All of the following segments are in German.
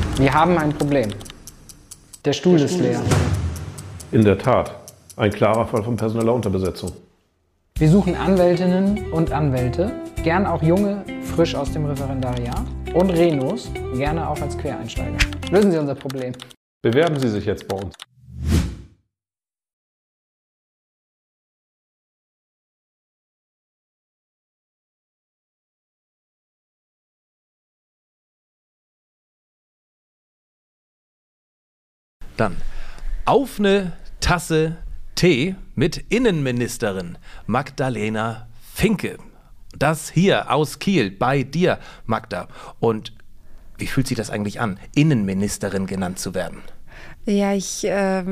Wir haben ein Problem. Der Stuhl ist leer. In der Tat. Ein klarer Fall von personeller Unterbesetzung. Wir suchen Anwältinnen und Anwälte, gern auch junge, frisch aus dem Referendariat und Renos, gerne auch als Quereinsteiger. Lösen Sie unser Problem. Bewerben Sie sich jetzt bei uns. Dann auf eine Tasse Tee mit Innenministerin Magdalena Finke. Das hier aus Kiel bei dir, Magda. Und wie fühlt sich das eigentlich an, Innenministerin genannt zu werden? Ja, ich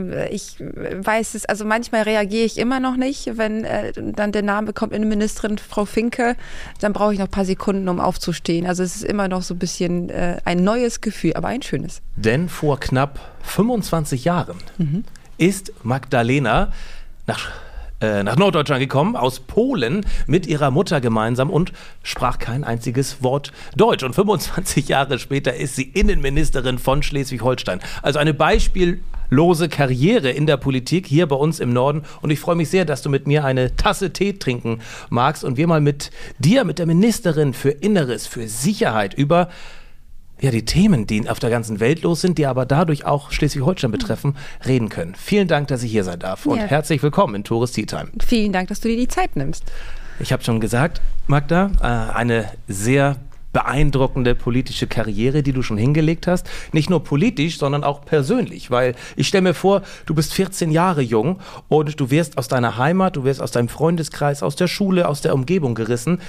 weiß es, also manchmal reagiere ich immer noch nicht, wenn dann der Name kommt, Innenministerin Frau Finke, dann brauche ich noch ein paar Sekunden, um aufzustehen. Also es ist immer noch so ein bisschen ein neues Gefühl, aber ein schönes. Denn vor knapp 25 Jahren ist Magdalena nach Norddeutschland gekommen, aus Polen, mit ihrer Mutter gemeinsam und sprach kein einziges Wort Deutsch. Und 25 Jahre später ist sie Innenministerin von Schleswig-Holstein. Also eine beispiellose Karriere in der Politik hier bei uns im Norden. Und ich freue mich sehr, dass du mit mir eine Tasse Tee trinken magst und wir mal mit dir, mit der Ministerin für Inneres, für Sicherheit über die Themen, die auf der ganzen Welt los sind, die aber dadurch auch Schleswig-Holstein betreffen, reden können. Vielen Dank, dass ich hier sein darf und herzlich willkommen in Tores Tea Time. Vielen Dank, dass du dir die Zeit nimmst. Ich habe schon gesagt, Magda, eine sehr beeindruckende politische Karriere, die du schon hingelegt hast. Nicht nur politisch, sondern auch persönlich, weil ich stelle mir vor, du bist 14 Jahre jung und du wirst aus deiner Heimat, du wirst aus deinem Freundeskreis, aus der Schule, aus der Umgebung gerissen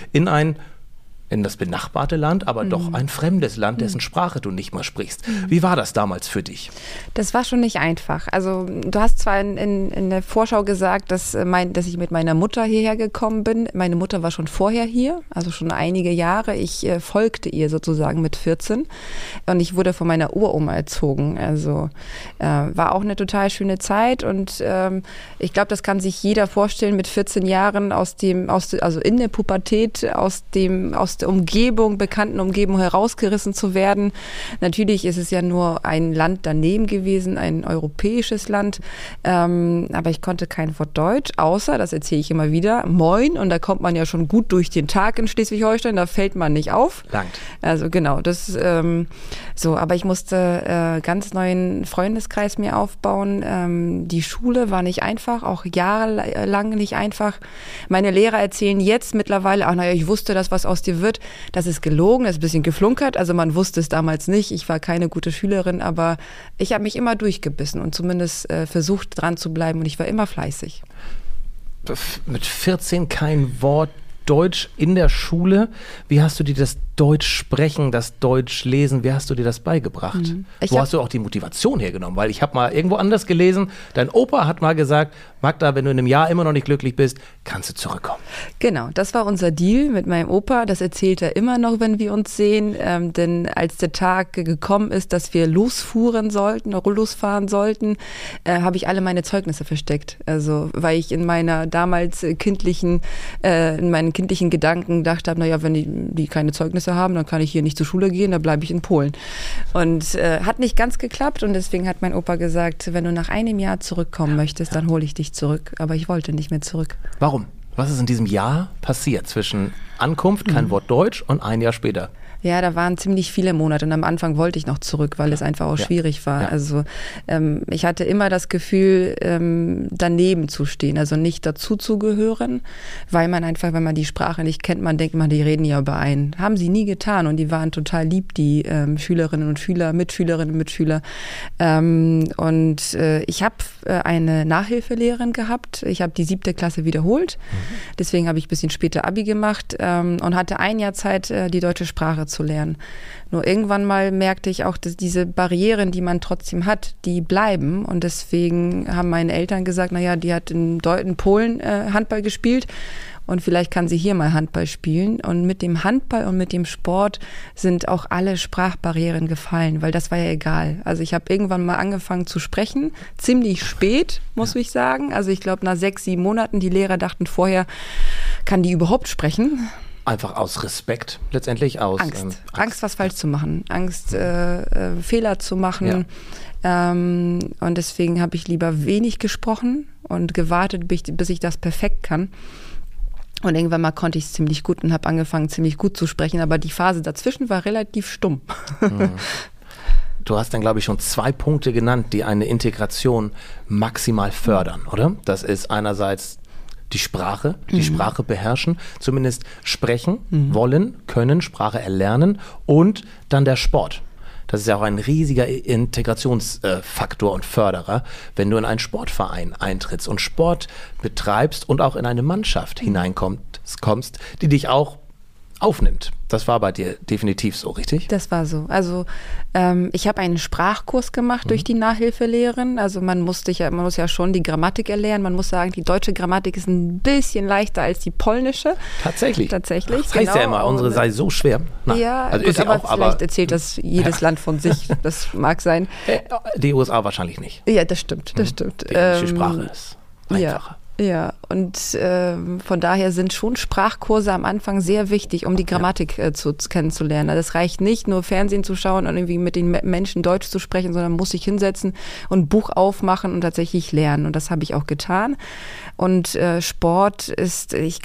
in das benachbarte Land, aber doch ein fremdes Land, dessen Sprache du nicht mal sprichst. Wie war das damals für dich? Das war schon nicht einfach. Also du hast zwar in der Vorschau gesagt, dass ich mit meiner Mutter hierher gekommen bin. Meine Mutter war schon vorher hier, also schon einige Jahre. Ich folgte ihr sozusagen mit 14 und ich wurde von meiner Uroma erzogen. Also war auch eine total schöne Zeit und ich glaube, das kann sich jeder vorstellen, mit 14 Jahren also in der Pubertät aus der bekannten Umgebung herausgerissen zu werden. Natürlich ist es ja nur ein Land daneben gewesen, ein europäisches Land, aber ich konnte kein Wort Deutsch, außer, das erzähle ich immer wieder, Moin, und da kommt man ja schon gut durch den Tag in Schleswig-Holstein, da fällt man nicht auf. Langt. Also genau, aber ich musste ganz neuen Freundeskreis mir aufbauen. Die Schule war nicht einfach, auch jahrelang nicht einfach. Meine Lehrer erzählen jetzt mittlerweile, ich wusste das, was aus dir wird. Das ist gelogen, das ist ein bisschen geflunkert. Also man wusste es damals nicht. Ich war keine gute Schülerin, aber ich habe mich immer durchgebissen und zumindest versucht, dran zu bleiben und ich war immer fleißig. Mit 14 kein Wort Deutsch in der Schule. Wie hast du dir das Deutsch sprechen, das Deutsch lesen, wie hast du dir das beigebracht? Wo hast du auch die Motivation hergenommen? Weil ich habe mal irgendwo anders gelesen, dein Opa hat mal gesagt, Magda, wenn du in einem Jahr immer noch nicht glücklich bist, kannst du zurückkommen. Genau, das war unser Deal mit meinem Opa. Das erzählt er immer noch, wenn wir uns sehen. Denn als der Tag gekommen ist, dass wir losfahren sollten, habe ich alle meine Zeugnisse versteckt. Also, weil ich in meinen kindlichen Gedanken gedacht habe, wenn die keine Zeugnisse haben, dann kann ich hier nicht zur Schule gehen, dann bleibe ich in Polen. Und hat nicht ganz geklappt und deswegen hat mein Opa gesagt, wenn du nach einem Jahr zurückkommen möchtest, dann hole ich dich zurück. Aber ich wollte nicht mehr zurück. Warum? Was ist in diesem Jahr passiert zwischen Ankunft, kein Wort Deutsch und ein Jahr später? Ja, da waren ziemlich viele Monate und am Anfang wollte ich noch zurück, weil es einfach auch schwierig war. Ja. Also ich hatte immer das Gefühl, daneben zu stehen, also nicht dazu zu gehören, weil man einfach, wenn man die Sprache nicht kennt, man denkt, die reden ja über einen. Haben sie nie getan und die waren total lieb, die Schülerinnen und Schüler, Mitschülerinnen und Mitschüler. Ich habe eine Nachhilfelehrerin gehabt. Ich habe die 7. Klasse wiederholt. Deswegen habe ich ein bisschen später Abi gemacht und hatte ein Jahr Zeit, die deutsche Sprache zu lernen. Nur irgendwann mal merkte ich auch, dass diese Barrieren, die man trotzdem hat, die bleiben. Und deswegen haben meine Eltern gesagt, die hat in Polen Handball gespielt und vielleicht kann sie hier mal Handball spielen. Und mit dem Handball und mit dem Sport sind auch alle Sprachbarrieren gefallen, weil das war ja egal. Also ich habe irgendwann mal angefangen zu sprechen, ziemlich spät, muss ich sagen. Also ich glaube nach 6, 7 Monaten, die Lehrer dachten vorher, kann die überhaupt sprechen? Einfach aus Respekt letztendlich, aus Angst, was falsch zu machen, Angst, Fehler zu machen. Ja. Und deswegen habe ich lieber wenig gesprochen und gewartet, bis ich das perfekt kann. Und irgendwann mal konnte ich es ziemlich gut und habe angefangen, ziemlich gut zu sprechen. Aber die Phase dazwischen war relativ stumm. Du hast dann, glaube ich, schon 2 Punkte genannt, die eine Integration maximal fördern, oder? Das ist einerseits die Sprache beherrschen, zumindest sprechen, wollen, können, Sprache erlernen und dann der Sport. Das ist ja auch ein riesiger Integrationsfaktor und Förderer, wenn du in einen Sportverein eintrittst und Sport betreibst und auch in eine Mannschaft hineinkommst, die dich auch aufnimmt. Das war bei dir definitiv so, richtig? Das war so. Also ich habe einen Sprachkurs gemacht durch die Nachhilfelehrerin. Also man muss ja schon die Grammatik erlernen. Man muss sagen, die deutsche Grammatik ist ein bisschen leichter als die polnische. Tatsächlich. Das heißt ja immer, unsere sei so schwer. Ja, also gut, aber vielleicht erzählt das jedes Land von sich. Das mag sein. Die USA wahrscheinlich nicht. Ja, das stimmt. Die englische Sprache ist einfacher. Ja, und von daher sind schon Sprachkurse am Anfang sehr wichtig, um die Grammatik kennenzulernen. Also es reicht nicht, nur Fernsehen zu schauen und irgendwie mit den Menschen Deutsch zu sprechen, sondern man muss sich hinsetzen und ein Buch aufmachen und tatsächlich lernen. Und das habe ich auch getan. Und Sport ist, ich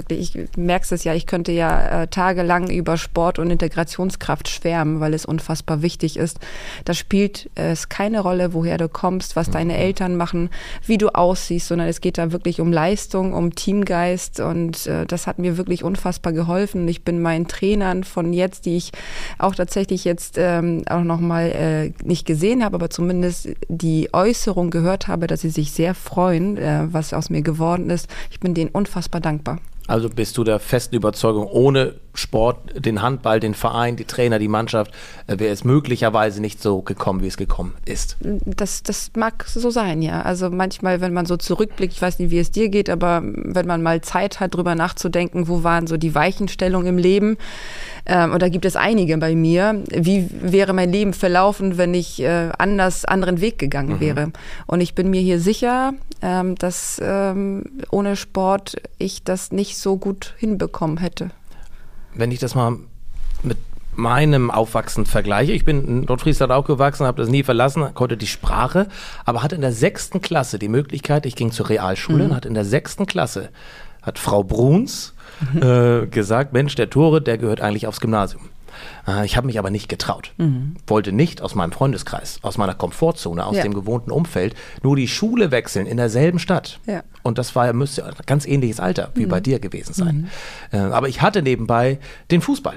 merke es ja, ich könnte ja tagelang über Sport und Integrationskraft schwärmen, weil es unfassbar wichtig ist. Da spielt es keine Rolle, woher du kommst, was deine Eltern machen, wie du aussiehst, sondern es geht da wirklich um Leistung, um Teamgeist und das hat mir wirklich unfassbar geholfen. Ich bin meinen Trainern von jetzt, die ich auch tatsächlich jetzt auch nochmal nicht gesehen habe, aber zumindest die Äußerung gehört habe, dass sie sich sehr freuen, was aus mir geworden ist. Ich bin denen unfassbar dankbar. Also bist du der festen Überzeugung, ohne Sport, den Handball, den Verein, die Trainer, die Mannschaft, wäre es möglicherweise nicht so gekommen, wie es gekommen ist? Das mag so sein, ja. Also manchmal, wenn man so zurückblickt, ich weiß nicht, wie es dir geht, aber wenn man mal Zeit hat, drüber nachzudenken, wo waren so die Weichenstellungen im Leben, und da gibt es einige bei mir, wie wäre mein Leben verlaufen, wenn ich anderen Weg gegangen wäre. Und ich bin mir hier sicher, dass ohne Sport ich das nicht so gut hinbekommen hätte. Wenn ich das mal mit meinem Aufwachsen vergleiche, ich bin in Nordfriesland auch gewachsen, habe das nie verlassen, konnte die Sprache, aber hatte in der 6. Klasse die Möglichkeit, ich ging zur Realschule und hatte in der 6. Klasse, hat Frau Bruns gesagt, Mensch, der Tore, der gehört eigentlich aufs Gymnasium. Ich habe mich aber nicht getraut. Wollte nicht aus meinem Freundeskreis, aus meiner Komfortzone, aus dem gewohnten Umfeld, nur die Schule wechseln in derselben Stadt. Ja. Und das müsste ein ganz ähnliches Alter wie bei dir gewesen sein. Aber ich hatte nebenbei den Fußball.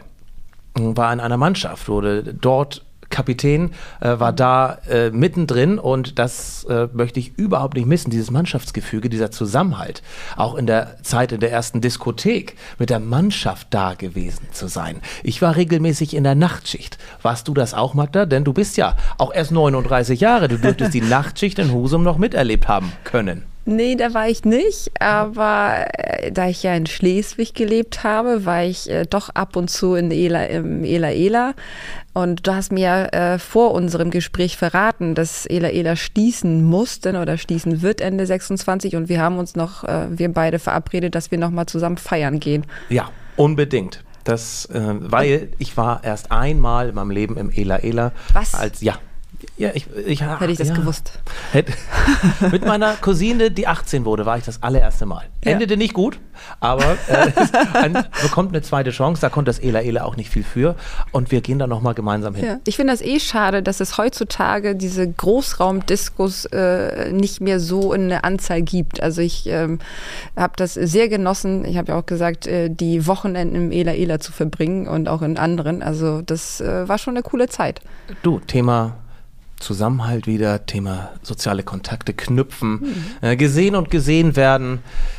War in einer Mannschaft, wurde dort Kapitän, war da mittendrin und das möchte ich überhaupt nicht missen, dieses Mannschaftsgefüge, dieser Zusammenhalt. Auch in der Zeit in der ersten Diskothek mit der Mannschaft da gewesen zu sein. Ich war regelmäßig in der Nachtschicht. Warst du das auch, Magda? Denn du bist ja auch erst 39 Jahre. Du dürftest die Nachtschicht in Husum noch miterlebt haben können. Nee, da war ich nicht, aber da ich ja in Schleswig gelebt habe, war ich doch ab und zu im Ela. Und du hast mir vor unserem Gespräch verraten, dass Ela schließen musste oder schließen wird Ende 26 und wir haben uns wir beide verabredet, dass wir nochmal zusammen feiern gehen. Ja, unbedingt. Weil ich war erst einmal in meinem Leben im Ela. Was? Ja, hätte ich das gewusst. Mit meiner Cousine, die 18 wurde, war ich das allererste Mal. Endete nicht gut, aber bekommt eine zweite Chance. Da konnte das Ela auch nicht viel für. Und wir gehen da nochmal gemeinsam hin. Ja. Ich finde das schade, dass es heutzutage diese Großraumdiskos nicht mehr so in der Anzahl gibt. Also ich habe das sehr genossen. Ich habe ja auch gesagt, die Wochenenden im Ela zu verbringen und auch in anderen. Also das war schon eine coole Zeit. Du, Thema Zusammenhalt wieder, Thema soziale Kontakte knüpfen, gesehen und gesehen werden,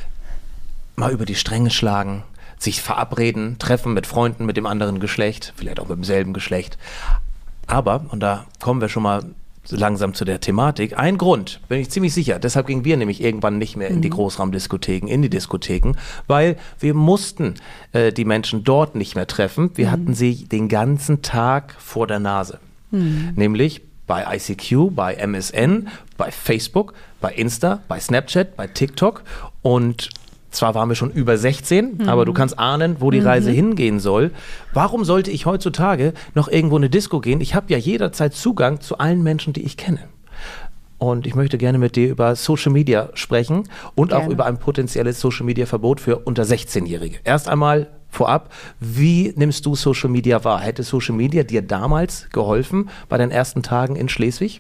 mal über die Stränge schlagen, sich verabreden, treffen mit Freunden mit dem anderen Geschlecht, vielleicht auch mit demselben Geschlecht. Aber, und da kommen wir schon mal langsam zu der Thematik, ein Grund, bin ich ziemlich sicher, deshalb gingen wir nämlich irgendwann nicht mehr in die Großraumdiskotheken, in die Diskotheken, weil wir mussten die Menschen dort nicht mehr treffen, wir hatten sie den ganzen Tag vor der Nase. Nämlich bei ICQ, bei MSN, bei Facebook, bei Insta, bei Snapchat, bei TikTok und Zwar waren wir schon über 16, aber du kannst ahnen, wo die Reise hingehen soll. Warum sollte ich heutzutage noch irgendwo in eine Disco gehen? Ich habe ja jederzeit Zugang zu allen Menschen, die ich kenne. Und ich möchte gerne mit dir über Social Media sprechen und auch über ein potenzielles Social Media Verbot für unter 16-Jährige. Erst einmal vorab, wie nimmst du Social Media wahr? Hätte Social Media dir damals geholfen bei deinen ersten Tagen in Schleswig?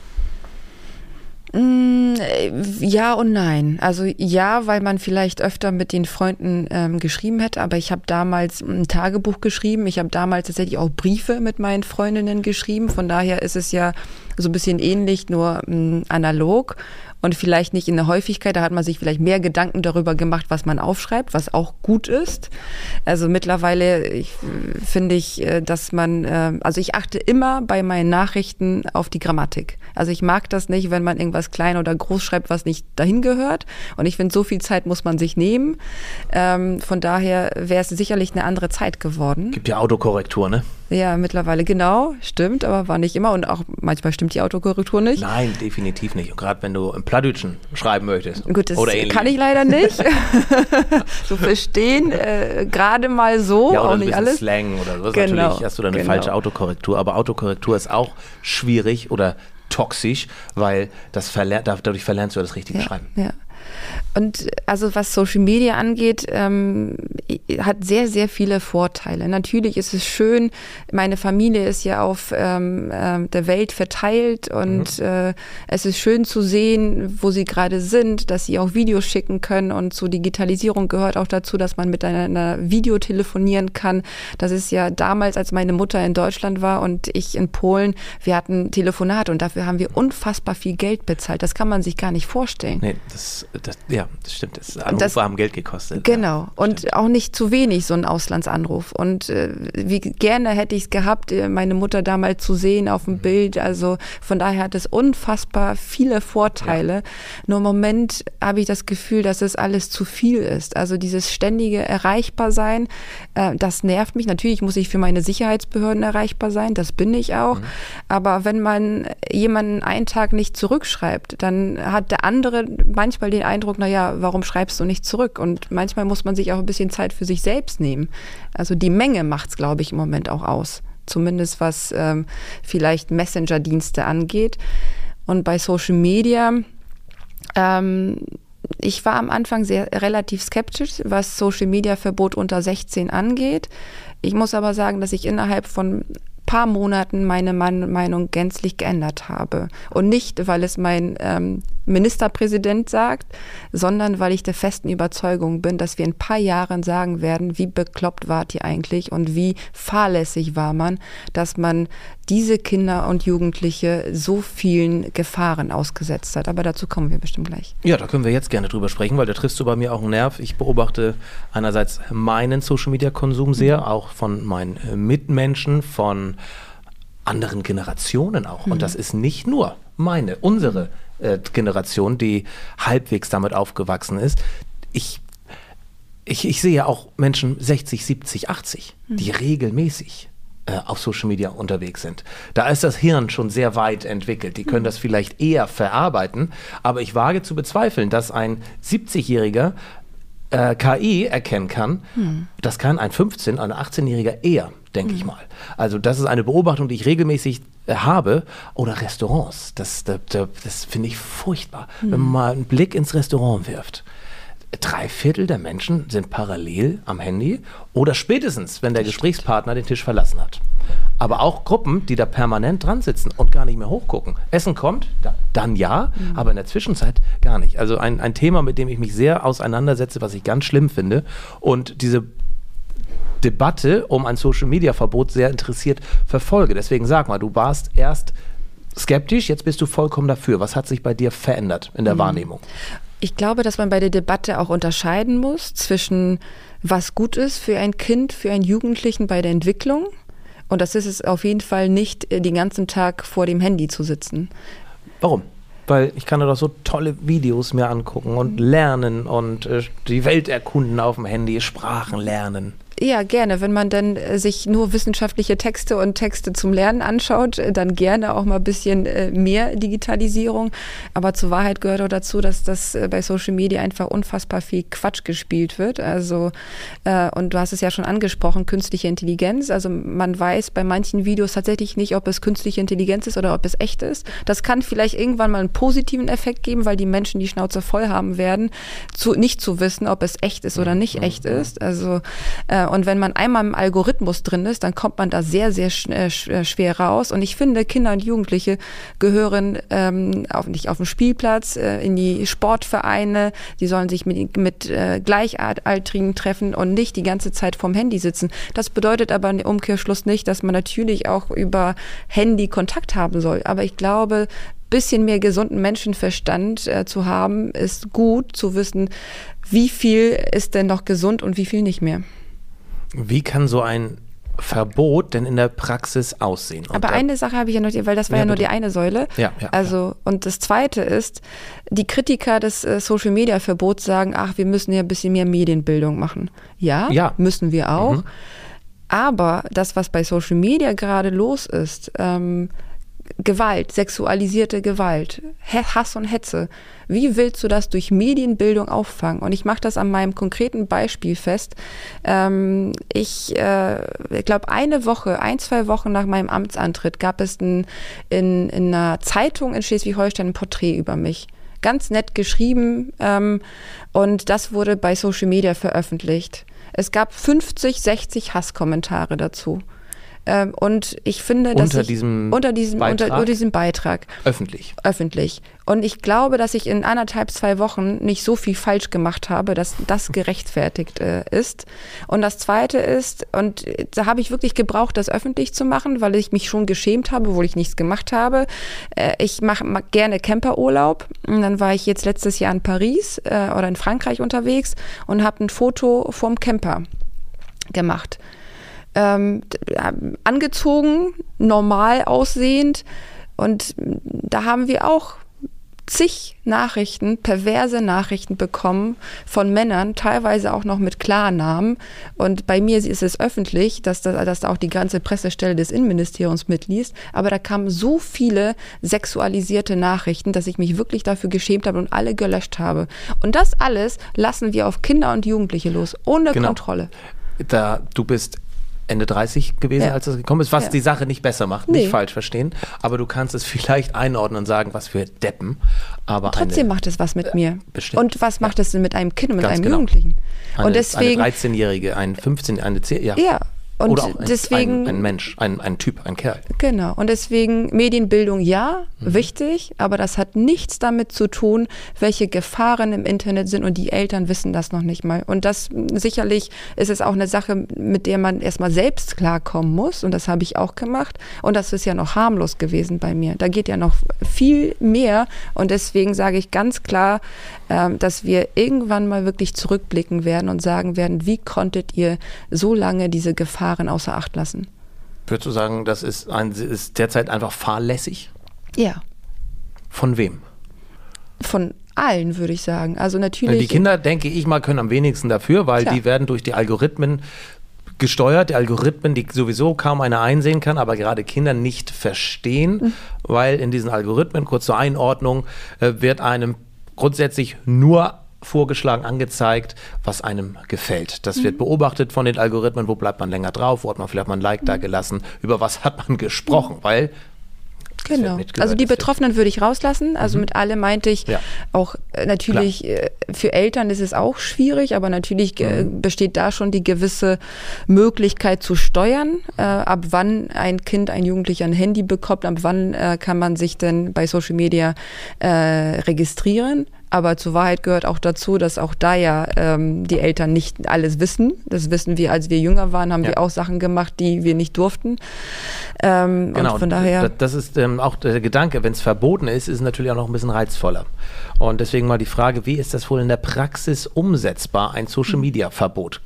Ja und nein. Also ja, weil man vielleicht öfter mit den Freunden geschrieben hätte, aber ich habe damals ein Tagebuch geschrieben. Ich habe damals tatsächlich auch Briefe mit meinen Freundinnen geschrieben. Von daher ist es ja so ein bisschen ähnlich, nur analog. Und vielleicht nicht in der Häufigkeit, da hat man sich vielleicht mehr Gedanken darüber gemacht, was man aufschreibt, was auch gut ist. Also mittlerweile finde ich, dass man, also ich achte immer bei meinen Nachrichten auf die Grammatik. Also ich mag das nicht, wenn man irgendwas klein oder groß schreibt, was nicht dahin gehört. Und ich finde, so viel Zeit muss man sich nehmen. Von daher wäre es sicherlich eine andere Zeit geworden. Gibt ja Autokorrektur, ne? Ja, mittlerweile, genau, stimmt, aber war nicht immer und auch manchmal stimmt die Autokorrektur nicht. Nein, definitiv nicht. Und gerade wenn du im Plattdütschen schreiben möchtest. Gut, das oder ähnlich. Kann ich leider nicht. So verstehen, gerade mal so, ja, oder auch ein nicht bisschen alles. Slang oder so. Genau, Natürlich hast du da eine falsche Autokorrektur, aber Autokorrektur ist auch schwierig oder toxisch, weil dadurch verlernst du das richtige Schreiben. Ja. Und also was Social Media angeht, hat sehr, sehr viele Vorteile. Natürlich ist es schön, meine Familie ist ja auf der Welt verteilt und es ist schön zu sehen, wo sie gerade sind, dass sie auch Videos schicken können und zur Digitalisierung gehört auch dazu, dass man miteinander Video telefonieren kann. Das ist ja damals, als meine Mutter in Deutschland war und ich in Polen, wir hatten Telefonate und dafür haben wir unfassbar viel Geld bezahlt. Das kann man sich gar nicht vorstellen. Nee, das stimmt. Anrufe haben Geld gekostet. Genau. Und auch nicht zu wenig, so ein Auslandsanruf. Und wie gerne hätte ich es gehabt, meine Mutter damals zu sehen auf dem Bild. Also von daher hat es unfassbar viele Vorteile. Ja. Nur im Moment habe ich das Gefühl, dass es alles zu viel ist. Also dieses ständige Erreichbarsein, das nervt mich. Natürlich muss ich für meine Sicherheitsbehörden erreichbar sein. Das bin ich auch. Aber wenn man jemanden einen Tag nicht zurückschreibt, dann hat der andere manchmal den Eindruck, naja, warum schreibst du nicht zurück? Und manchmal muss man sich auch ein bisschen Zeit für sich selbst nehmen. Also die Menge macht es, glaube ich, im Moment auch aus. Zumindest was vielleicht Messenger-Dienste angeht. Und bei Social Media, ich war am Anfang relativ skeptisch, was Social-Media-Verbot unter 16 angeht. Ich muss aber sagen, dass ich innerhalb von paar Monaten meine Meinung gänzlich geändert habe. Und nicht, weil es mein Ministerpräsident sagt, sondern weil ich der festen Überzeugung bin, dass wir in ein paar Jahren sagen werden, wie bekloppt wart ihr eigentlich und wie fahrlässig war man, dass man diese Kinder und Jugendliche so vielen Gefahren ausgesetzt hat. Aber dazu kommen wir bestimmt gleich. Ja, da können wir jetzt gerne drüber sprechen, weil da triffst du bei mir auch einen Nerv. Ich beobachte einerseits meinen Social-Media-Konsum sehr, auch von meinen Mitmenschen, von anderen Generationen auch. Und das ist nicht nur unsere Generation, die halbwegs damit aufgewachsen ist. Ich sehe ja auch Menschen 60, 70, 80, die regelmäßig auf Social Media unterwegs sind. Da ist das Hirn schon sehr weit entwickelt. Die können das vielleicht eher verarbeiten, aber ich wage zu bezweifeln, dass ein 70-Jähriger KI erkennen kann. Das kann ein 15-, ein 18-Jähriger eher, denke ich mal. Also das ist eine Beobachtung, die ich regelmäßig habe. Oder Restaurants, das finde ich furchtbar. Wenn man mal einen Blick ins Restaurant wirft, 3/4 der Menschen sind parallel am Handy oder spätestens, wenn der Gesprächspartner den Tisch verlassen hat. Aber auch Gruppen, die da permanent dran sitzen und gar nicht mehr hochgucken. Essen kommt, dann ja, aber in der Zwischenzeit gar nicht. Also ein Thema, mit dem ich mich sehr auseinandersetze, was ich ganz schlimm finde. Und diese Debatte um ein Social-Media-Verbot sehr interessiert verfolge. Deswegen sag mal, du warst erst skeptisch, jetzt bist du vollkommen dafür. Was hat sich bei dir verändert in der Wahrnehmung? Ich glaube, dass man bei der Debatte auch unterscheiden muss zwischen was gut ist für ein Kind, für einen Jugendlichen bei der Entwicklung. Und das ist es auf jeden Fall nicht, den ganzen Tag vor dem Handy zu sitzen. Warum? Weil ich kann da doch so tolle Videos mir angucken und lernen und die Welt erkunden auf dem Handy, Sprachen lernen. Ja, gerne. Wenn man dann sich nur wissenschaftliche Texte und Texte zum Lernen anschaut, dann gerne auch mal ein bisschen mehr Digitalisierung. Aber zur Wahrheit gehört auch dazu, dass das bei Social Media einfach unfassbar viel Quatsch gespielt wird. Also, und du hast es ja schon angesprochen, künstliche Intelligenz. Also man weiß bei manchen Videos tatsächlich nicht, ob es künstliche Intelligenz ist oder ob es echt ist. Das kann vielleicht irgendwann mal einen positiven Effekt geben, weil die Menschen die Schnauze voll haben werden, nicht zu wissen, ob es echt ist oder nicht echt ist. Also und wenn man einmal im Algorithmus drin ist, dann kommt man da sehr, sehr schwer raus. Und ich finde, Kinder und Jugendliche gehören nicht auf den Spielplatz, in die Sportvereine. Die sollen sich mit Gleichaltrigen treffen und nicht die ganze Zeit vorm Handy sitzen. Das bedeutet aber im Umkehrschluss nicht, dass man natürlich auch über Handy Kontakt haben soll. Aber ich glaube, bisschen mehr gesunden Menschenverstand zu haben, ist gut zu wissen, wie viel ist denn noch gesund und wie viel nicht mehr. Wie kann so ein Verbot denn in der Praxis aussehen? Und aber eine Sache habe ich ja noch, weil das war ja nur die eine Säule. Ja, also, und das Zweite ist, die Kritiker des Social-Media-Verbots sagen, wir müssen ja ein bisschen mehr Medienbildung machen. Ja. Müssen wir auch. Aber das, was bei Social Media gerade los ist, Gewalt, sexualisierte Gewalt, Hass und Hetze. Wie willst du das durch Medienbildung auffangen? Und ich mache das an meinem konkreten Beispiel fest. Ich glaube, 2 Wochen nach meinem Amtsantritt gab es in einer Zeitung in Schleswig-Holstein ein Porträt über mich. Ganz nett geschrieben und das wurde bei Social Media veröffentlicht. Es gab 50, 60 Hasskommentare dazu. Und ich finde, dass unter diesem Beitrag öffentlich. Und ich glaube, dass ich in 1,5-2 Wochen nicht so viel falsch gemacht habe, dass das gerechtfertigt ist. Und das Zweite ist, und da habe ich wirklich gebraucht, das öffentlich zu machen, weil ich mich schon geschämt habe, obwohl ich nichts gemacht habe. Ich mache gerne Camperurlaub. Und dann war ich jetzt letztes Jahr in Paris oder in Frankreich unterwegs und habe ein Foto vom Camper gemacht. Angezogen, normal aussehend, und da haben wir auch zig Nachrichten, perverse Nachrichten bekommen von Männern, teilweise auch noch mit Klarnamen, und bei mir ist es öffentlich, dass auch die ganze Pressestelle des Innenministeriums mitliest, aber da kamen so viele sexualisierte Nachrichten, dass ich mich wirklich dafür geschämt habe und alle gelöscht habe. Und das alles lassen wir auf Kinder und Jugendliche los, ohne Kontrolle. Du bist Ende 30 gewesen, als das gekommen ist, was die Sache nicht besser macht, nicht falsch verstehen, aber du kannst es vielleicht einordnen und sagen, was für Deppen. Aber trotzdem macht es was mit mir. Bestimmt. Und was macht es denn mit einem Kind und mit Ganz einem genau. Jugendlichen? Eine 13-Jährige, ein 15, eine 10, Ja. Und oder auch deswegen, ein Mensch, ein Typ, ein Kerl. Genau. Und deswegen Medienbildung wichtig, aber das hat nichts damit zu tun, welche Gefahren im Internet sind, und die Eltern wissen das noch nicht mal. Und das sicherlich ist es auch eine Sache, mit der man erstmal selbst klarkommen muss, und das habe ich auch gemacht, und das ist ja noch harmlos gewesen bei mir. Da geht ja noch viel mehr, und deswegen sage ich ganz klar, dass wir irgendwann mal wirklich zurückblicken werden und sagen werden, wie konntet ihr so lange diese Gefahren außer Acht lassen? Würdest du sagen, das ist derzeit einfach fahrlässig? Ja. Von wem? Von allen, würde ich sagen. Also natürlich. Die Kinder, denke ich mal, können am wenigsten dafür, weil die werden durch die Algorithmen gesteuert. Die Algorithmen, die sowieso kaum einer einsehen kann, aber gerade Kinder nicht verstehen, weil in diesen Algorithmen, kurz zur Einordnung, wird einem grundsätzlich nur vorgeschlagen, angezeigt, was einem gefällt. Das wird beobachtet von den Algorithmen, wo bleibt man länger drauf, wo hat man vielleicht mal ein Like da gelassen, über was hat man gesprochen, weil Genau. Also die Betroffenen würde ich rauslassen. Also mit alle meinte ich auch natürlich, für Eltern ist es auch schwierig, aber natürlich besteht da schon die gewisse Möglichkeit zu steuern, ab wann ein Kind, ein Jugendlicher ein Handy bekommt, ab wann kann man sich denn bei Social Media registrieren. Aber zur Wahrheit gehört auch dazu, dass auch da die Eltern nicht alles wissen. Das wissen wir, als wir jünger waren, haben wir auch Sachen gemacht, die wir nicht durften. Genau, und von daher, das ist auch der Gedanke, wenn es verboten ist, ist es natürlich auch noch ein bisschen reizvoller. Und deswegen mal die Frage, wie ist das wohl in der Praxis umsetzbar, ein Social-Media-Verbot?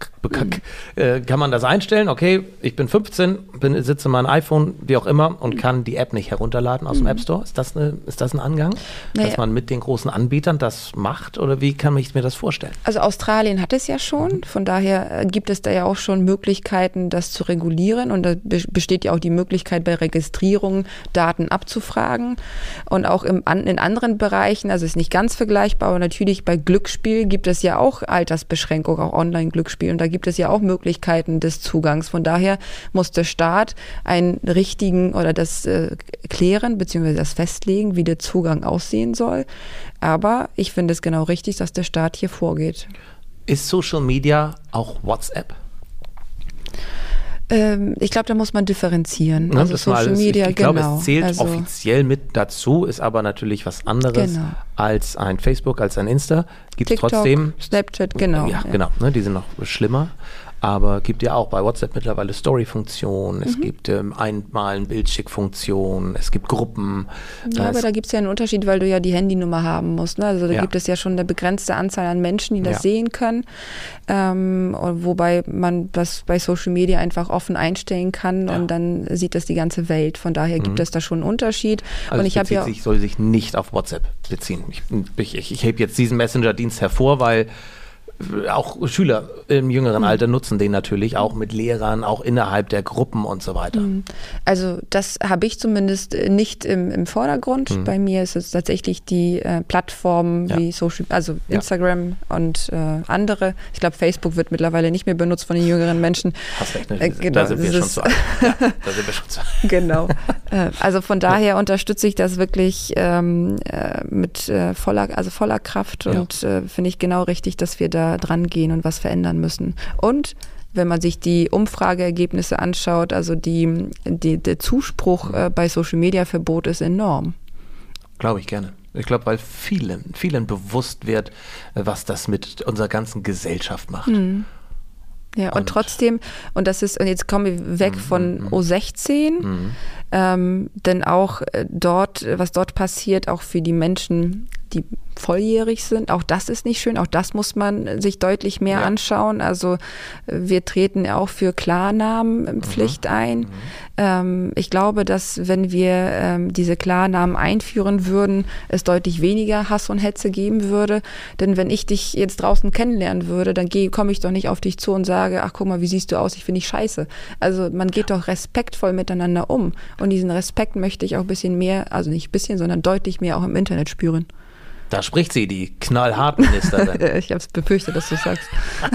Kann man das einstellen? Okay, ich bin 15, sitze mein iPhone, wie auch immer, und kann die App nicht herunterladen aus dem App Store. Ist das ein Angang? Dass man mit den großen Anbietern das das macht oder wie kann ich mir das vorstellen? Also Australien hat es ja schon, von daher gibt es da ja auch schon Möglichkeiten, das zu regulieren und da besteht ja auch die Möglichkeit bei Registrierung Daten abzufragen und auch in anderen Bereichen, also ist nicht ganz vergleichbar, aber natürlich bei Glücksspiel gibt es ja auch Altersbeschränkungen, auch Online-Glücksspiel und da gibt es ja auch Möglichkeiten des Zugangs. Von daher muss der Staat einen richtigen oder das klären bzw. das festlegen, wie der Zugang aussehen soll. Aber ich finde es genau richtig, dass der Staat hier vorgeht. Ist Social Media auch WhatsApp? Ich glaube, da muss man differenzieren. Ne, also Social Media, ich glaube, genau. es zählt offiziell mit dazu, ist aber natürlich was anderes als ein Facebook, als ein Insta. Gibt es trotzdem. Snapchat, genau. Ja, genau. Ne, die sind noch schlimmer. Aber gibt ja auch bei WhatsApp mittlerweile Story-Funktionen, es gibt einmalen Bildschick-Funktionen, es gibt Gruppen. Ja, aber da gibt es ja einen Unterschied, weil du ja die Handynummer haben musst. Ne? Also da gibt es ja schon eine begrenzte Anzahl an Menschen, die das sehen können. Wobei man das bei Social Media einfach offen einstellen kann und dann sieht das die ganze Welt. Von daher gibt es da schon einen Unterschied. Also und soll sich nicht auf WhatsApp beziehen. Ich hebe jetzt diesen Messenger-Dienst hervor, weil auch Schüler im jüngeren Alter nutzen den natürlich, auch mit Lehrern, auch innerhalb der Gruppen und so weiter. Also das habe ich zumindest nicht im Vordergrund. Bei mir ist es tatsächlich die Plattformen wie Instagram und andere. Ich glaube, Facebook wird mittlerweile nicht mehr benutzt von den jüngeren Menschen. Hast recht, da sind wir schon zu alt. Da sind wir schon zu alt. Genau. Also von daher unterstütze ich das wirklich mit voller Kraft und finde ich genau richtig, dass wir da dran gehen und was verändern müssen. Und wenn man sich die Umfrageergebnisse anschaut, also der Zuspruch bei Social-Media-Verbot ist enorm. Glaube ich gerne. Ich glaube, weil vielen bewusst wird, was das mit unserer ganzen Gesellschaft macht. Ja, und trotzdem, und jetzt kommen wir weg von O16, denn auch was dort passiert, auch für die Menschen, die volljährig sind, auch das ist nicht schön, auch das muss man sich deutlich mehr anschauen. Also wir treten auch für Klarnamenpflicht ein. Ich glaube, dass wenn wir diese Klarnamen einführen würden, es deutlich weniger Hass und Hetze geben würde. Denn wenn ich dich jetzt draußen kennenlernen würde, dann komme ich doch nicht auf dich zu und sage, ach guck mal, wie siehst du aus, ich finde dich scheiße. Also man geht doch respektvoll miteinander um. Und diesen Respekt möchte ich auch ein bisschen mehr, also nicht ein bisschen, sondern deutlich mehr auch im Internet spüren. Da spricht sie, die knallhart Ministerin. Ich habe es befürchtet, dass du sagst.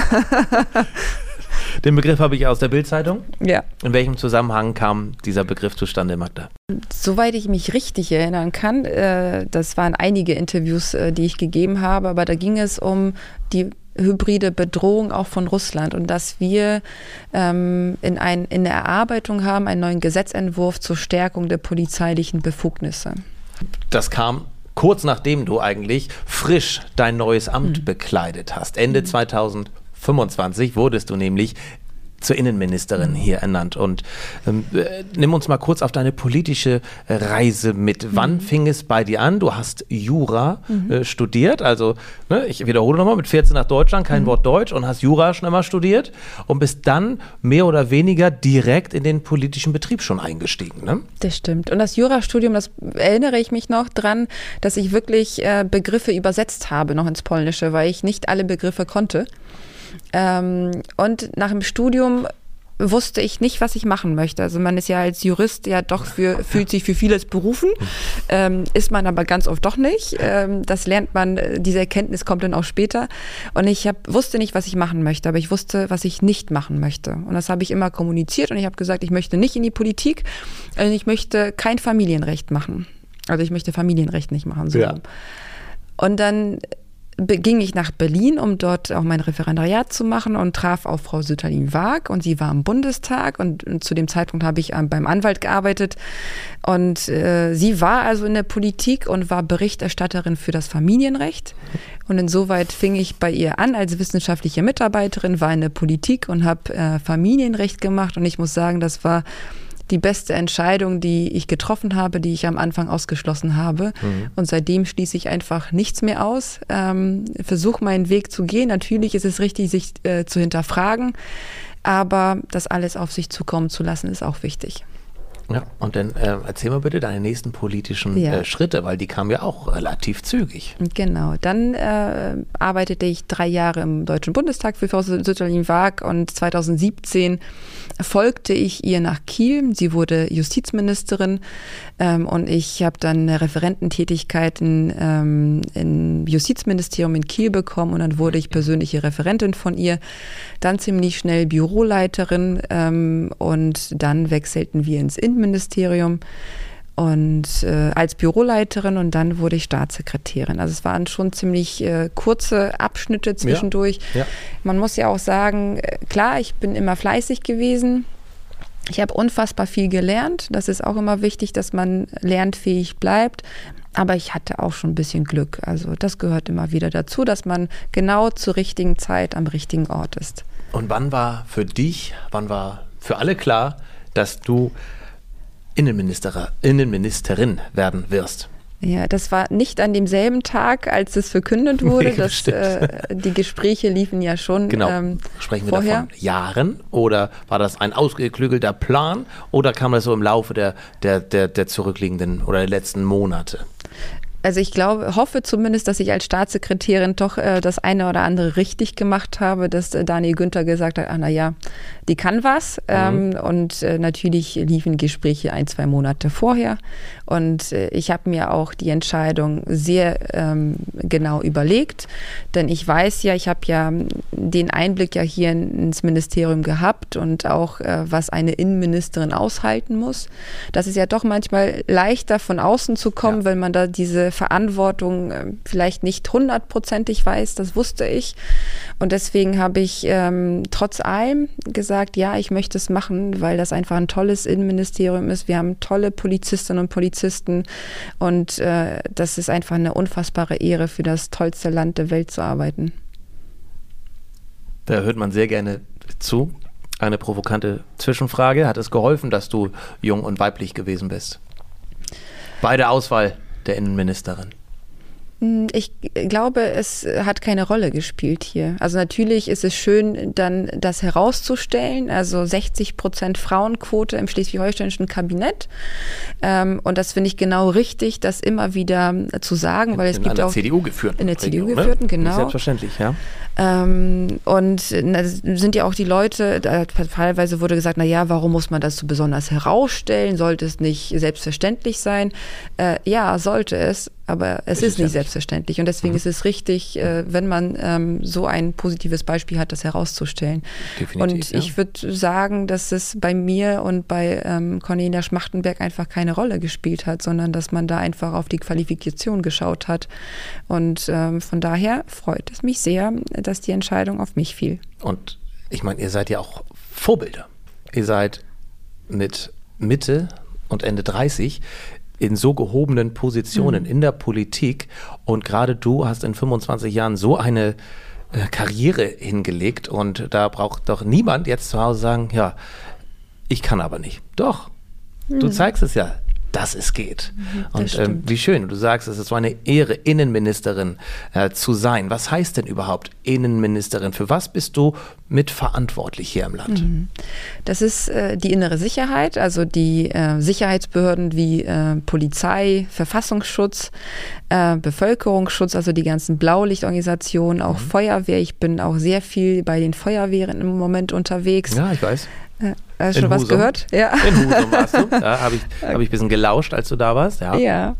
Den Begriff habe ich aus der Bild-Zeitung. Ja. In welchem Zusammenhang kam dieser Begriff zustande, Magda? Soweit ich mich richtig erinnern kann, das waren einige Interviews, die ich gegeben habe, aber da ging es um die hybride Bedrohung auch von Russland und dass wir in der Erarbeitung haben einen neuen Gesetzentwurf zur Stärkung der polizeilichen Befugnisse. Das kam kurz nachdem du eigentlich frisch dein neues Amt bekleidet hast. Ende 2025 wurdest du nämlich zur Innenministerin hier ernannt. Und nimm uns mal kurz auf deine politische Reise mit. Wann fing es bei dir an? Du hast Jura studiert, also ich wiederhole nochmal, mit 14 nach Deutschland, kein Wort Deutsch und hast Jura schon einmal studiert und bist dann mehr oder weniger direkt in den politischen Betrieb schon eingestiegen. Ne? Das stimmt. Und das Jurastudium, das erinnere ich mich noch dran, dass ich wirklich Begriffe übersetzt habe noch ins Polnische, weil ich nicht alle Begriffe konnte. Und nach dem Studium wusste ich nicht, was ich machen möchte. Also man ist ja als Jurist ja doch fühlt sich für vieles berufen, ist man aber ganz oft doch nicht. Das lernt man, diese Erkenntnis kommt dann auch später. Und ich wusste nicht, was ich machen möchte, aber ich wusste, was ich nicht machen möchte. Und das habe ich immer kommuniziert und ich habe gesagt, ich möchte nicht in die Politik und ich möchte kein Familienrecht machen. Also ich möchte Familienrecht nicht machen. So. Ja. Und dann ging ich nach Berlin, um dort auch mein Referendariat zu machen und traf auf Frau Sütterlin-Waag und sie war im Bundestag und zu dem Zeitpunkt habe ich beim Anwalt gearbeitet und sie war also in der Politik und war Berichterstatterin für das Familienrecht und insoweit fing ich bei ihr an als wissenschaftliche Mitarbeiterin, war in der Politik und habe Familienrecht gemacht und ich muss sagen, das war die beste Entscheidung, die ich getroffen habe, die ich am Anfang ausgeschlossen habe. Und seitdem schließe ich einfach nichts mehr aus. Versuche meinen Weg zu gehen. Natürlich ist es richtig, sich zu hinterfragen, aber das alles auf sich zukommen zu lassen, ist auch wichtig. Ja, und dann erzähl mal bitte deine nächsten politischen Schritte, weil die kamen ja auch relativ zügig. Genau, dann arbeitete ich 3 Jahre im Deutschen Bundestag für Frau Sütterlin Waag und 2017 folgte ich ihr nach Kiel. Sie wurde Justizministerin und ich habe dann eine Referententätigkeit im Justizministerium in Kiel bekommen und dann wurde ich persönliche Referentin von ihr, dann ziemlich schnell Büroleiterin und dann wechselten wir ins Innenministerium und als Büroleiterin und dann wurde ich Staatssekretärin. Also es waren schon ziemlich kurze Abschnitte zwischendurch. Ja. Man muss ja auch sagen, klar, ich bin immer fleißig gewesen. Ich habe unfassbar viel gelernt. Das ist auch immer wichtig, dass man lernfähig bleibt. Aber ich hatte auch schon ein bisschen Glück. Also das gehört immer wieder dazu, dass man genau zur richtigen Zeit am richtigen Ort ist. Und wann war für alle klar, dass du Innenministerin werden wirst? Ja, das war nicht an demselben Tag, als es verkündet wurde. Die Gespräche liefen ja schon Sprechen wir vorher. davon Jahren oder war das ein ausgeklügelter Plan oder kam das so im Laufe der zurückliegenden oder der letzten Monate? Also ich hoffe zumindest, dass ich als Staatssekretärin doch das eine oder andere richtig gemacht habe, dass Daniel Günther gesagt hat, naja, die kann was. Und natürlich liefen Gespräche 1-2 Monate vorher. Und ich habe mir auch die Entscheidung sehr genau überlegt. Denn ich weiß ja, ich habe ja den Einblick ja hier ins Ministerium gehabt und auch, was eine Innenministerin aushalten muss. Das ist ja doch manchmal leichter von außen zu kommen, wenn man da diese Verantwortung vielleicht nicht 100%ig weiß, das wusste ich. Und deswegen habe ich trotz allem gesagt, ja, ich möchte es machen, weil das einfach ein tolles Innenministerium ist. Wir haben tolle Polizistinnen und Polizisten und das ist einfach eine unfassbare Ehre, für das tollste Land der Welt zu arbeiten. Da hört man sehr gerne zu. Eine provokante Zwischenfrage. Hat es geholfen, dass du jung und weiblich gewesen bist? Bei der Auswahl der Innenministerin? Ich glaube, es hat keine Rolle gespielt hier. Also natürlich ist es schön, dann das herauszustellen, also 60% Frauenquote im schleswig-holsteinischen Kabinett. Und das finde ich genau richtig, das immer wieder zu sagen, weil es gibt auch CDU-geführten in der CDU-geführten, genau. Selbstverständlich, ja. Und sind ja auch die Leute, teilweise wurde gesagt, warum muss man das so besonders herausstellen? Sollte es nicht selbstverständlich sein? Ja, sollte es, aber es ist nicht selbstverständlich. Und deswegen ist es richtig, wenn man so ein positives Beispiel hat, das herauszustellen. Definitiv, und ich würde sagen, dass es bei mir und bei Cornelia Schmachtenberg einfach keine Rolle gespielt hat, sondern dass man da einfach auf die Qualifikation geschaut hat. Und von daher freut es mich sehr, dass die Entscheidung auf mich fiel. Und ich meine, ihr seid ja auch Vorbilder. Ihr seid mit Mitte und Ende 30 in so gehobenen Positionen in der Politik und gerade du hast in 25 Jahren so eine Karriere hingelegt und da braucht doch niemand jetzt zu Hause sagen, ja, ich kann aber nicht. Doch, du zeigst es ja, dass es geht. Und wie schön, du sagst, es ist so eine Ehre, Innenministerin zu sein. Was heißt denn überhaupt Innenministerin? Für was bist du mitverantwortlich hier im Land? Das ist die innere Sicherheit, also die Sicherheitsbehörden wie Polizei, Verfassungsschutz, Bevölkerungsschutz, also die ganzen Blaulichtorganisationen, auch Feuerwehr. Ich bin auch sehr viel bei den Feuerwehren im Moment unterwegs. Ja, ich weiß. Hast du schon was gehört? Ja. In Husum warst du. Da habe ich ein bisschen gelauscht, als du da warst. Ja.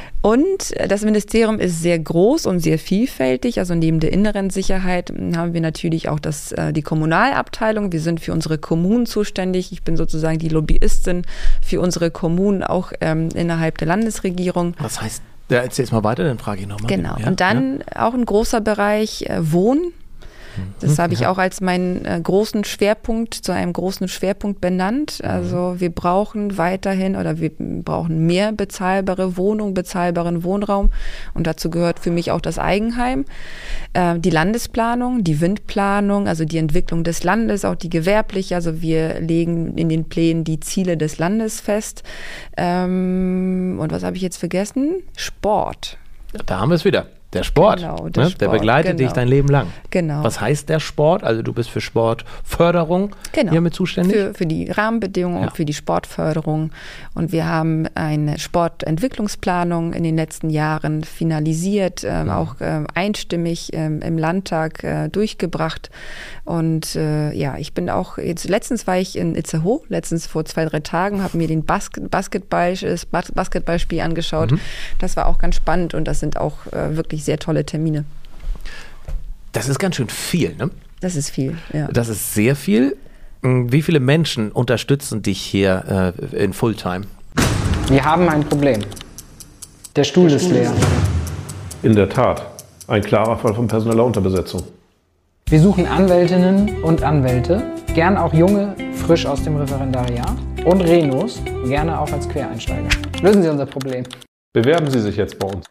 Und das Ministerium ist sehr groß und sehr vielfältig. Also neben der inneren Sicherheit haben wir natürlich auch die Kommunalabteilung. Wir sind für unsere Kommunen zuständig. Ich bin sozusagen die Lobbyistin für unsere Kommunen, auch innerhalb der Landesregierung. Was heißt, erzähl's mal weiter, dann frage ich nochmal. Genau. Ja? Und dann auch ein großer Bereich Wohnen. Das habe ich auch als meinen großen Schwerpunkt, zu einem großen Schwerpunkt benannt. Also wir brauchen weiterhin oder wir brauchen mehr bezahlbare Wohnungen, bezahlbaren Wohnraum. Und dazu gehört für mich auch das Eigenheim, die Landesplanung, die Windplanung, also die Entwicklung des Landes, auch die gewerbliche. Also wir legen in den Plänen die Ziele des Landes fest. Und was habe ich jetzt vergessen? Sport. Da haben wir es wieder. Der Sport, Genau, der Sport, begleitet dich genau. dein Leben lang. Genau. Was heißt der Sport? Also du bist für Sportförderung hiermit zuständig? Für die Rahmenbedingungen, für die Sportförderung. Und wir haben eine Sportentwicklungsplanung in den letzten Jahren finalisiert, auch einstimmig im Landtag durchgebracht. Und ich bin auch, letztens war ich in Itzehoe, vor 2-3 Tagen, habe mir das Basketballspiel angeschaut. Das war auch ganz spannend und das sind auch wirklich sehr tolle Termine. Das ist ganz schön viel, ne? Das ist viel, ja. Das ist sehr viel. Wie viele Menschen unterstützen dich hier in Fulltime? Wir haben ein Problem. Der Stuhl ist leer. In der Tat, ein klarer Fall von personeller Unterbesetzung. Wir suchen Anwältinnen und Anwälte, gern auch junge, frisch aus dem Referendariat und Renos, gerne auch als Quereinsteiger. Lösen Sie unser Problem. Bewerben Sie sich jetzt bei uns.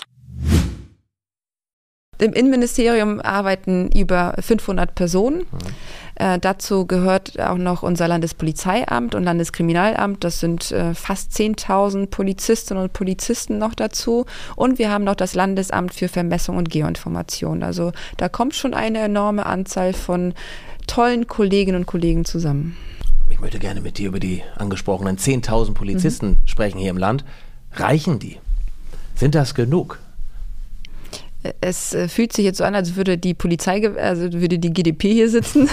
Im Innenministerium arbeiten über 500 Personen. Dazu gehört auch noch unser Landespolizeiamt und Landeskriminalamt. Das sind fast 10.000 Polizistinnen und Polizisten noch dazu. Und wir haben noch das Landesamt für Vermessung und Geoinformation. Also da kommt schon eine enorme Anzahl von tollen Kolleginnen und Kollegen zusammen. Ich möchte gerne mit dir über die angesprochenen 10.000 Polizisten sprechen hier im Land. Reichen die? Sind das genug? Es fühlt sich jetzt so an, als würde die würde die GdP hier sitzen.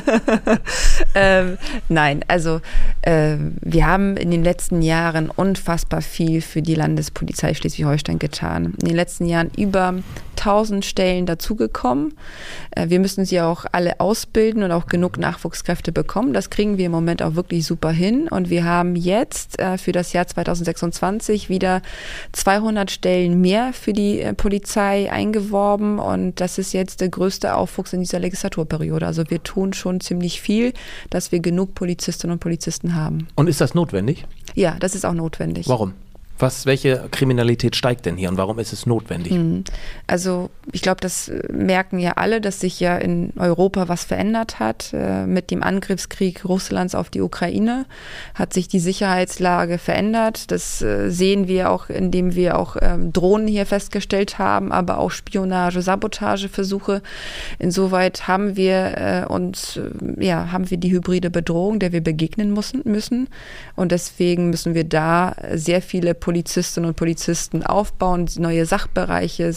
Nein, also wir haben in den letzten Jahren unfassbar viel für die Landespolizei Schleswig-Holstein getan. In den letzten Jahren über 1000 Stellen dazugekommen. Wir müssen sie auch alle ausbilden und auch genug Nachwuchskräfte bekommen. Das kriegen wir im Moment auch wirklich super hin. Und wir haben jetzt für das Jahr 2026 wieder 200 Stellen mehr für die Polizei eingeworben. Und das ist jetzt der größte Aufwuchs in dieser Legislaturperiode. Also wir tun schon ziemlich viel, dass wir genug Polizistinnen und Polizisten haben. Und ist das notwendig? Ja, das ist auch notwendig. Warum? Welche Kriminalität steigt denn hier und warum ist es notwendig? Also ich glaube, das merken ja alle, dass sich ja in Europa was verändert hat. Mit dem Angriffskrieg Russlands auf die Ukraine hat sich die Sicherheitslage verändert. Das sehen wir auch, indem wir auch Drohnen hier festgestellt haben, aber auch Spionage, Sabotageversuche. Insoweit haben wir haben wir die hybride Bedrohung, der wir begegnen müssen. Und deswegen müssen wir da sehr viele Polizistinnen und Polizisten aufbauen, neue Sachbereiche,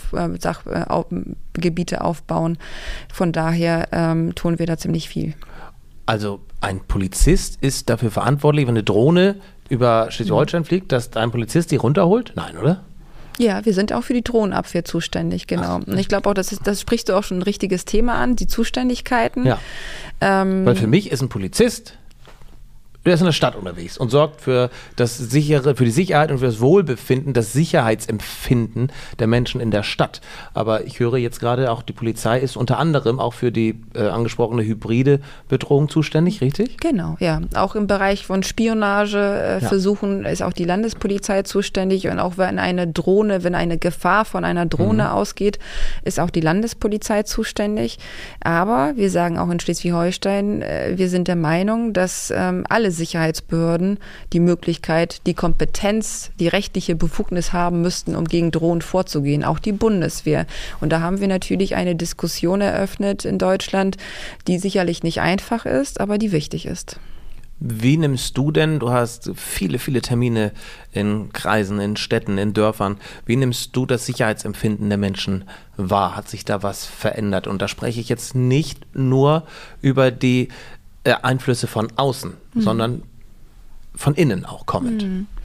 Gebiete aufbauen. Von daher tun wir da ziemlich viel. Also ein Polizist ist dafür verantwortlich, wenn eine Drohne über Schleswig-Holstein fliegt, dass ein Polizist die runterholt? Nein, oder? Ja, wir sind auch für die Drohnenabwehr zuständig, genau. Und ich glaube auch, das sprichst du auch schon ein richtiges Thema an, die Zuständigkeiten. Ja, weil für mich ist ein Polizist, der ist in der Stadt unterwegs und sorgt für die Sicherheit und für das Wohlbefinden, das Sicherheitsempfinden der Menschen in der Stadt. Aber ich höre jetzt gerade auch, die Polizei ist unter anderem auch für die angesprochene hybride Bedrohung zuständig, richtig? Genau, ja. Auch im Bereich von Spionageversuchen ist auch die Landespolizei zuständig und auch wenn eine Gefahr von einer Drohne ausgeht, ist auch die Landespolizei zuständig. Aber wir sagen auch in Schleswig-Holstein, wir sind der Meinung, dass alle Sicherheitsbehörden die Möglichkeit, die Kompetenz, die rechtliche Befugnis haben müssten, um gegen Drohnen vorzugehen, auch die Bundeswehr. Und da haben wir natürlich eine Diskussion eröffnet in Deutschland, die sicherlich nicht einfach ist, aber die wichtig ist. Wie nimmst du denn, du hast viele, viele Termine in Kreisen, in Städten, in Dörfern, wie nimmst du das Sicherheitsempfinden der Menschen wahr? Hat sich da was verändert? Und da spreche ich jetzt nicht nur über die Einflüsse von außen, sondern von innen auch kommend.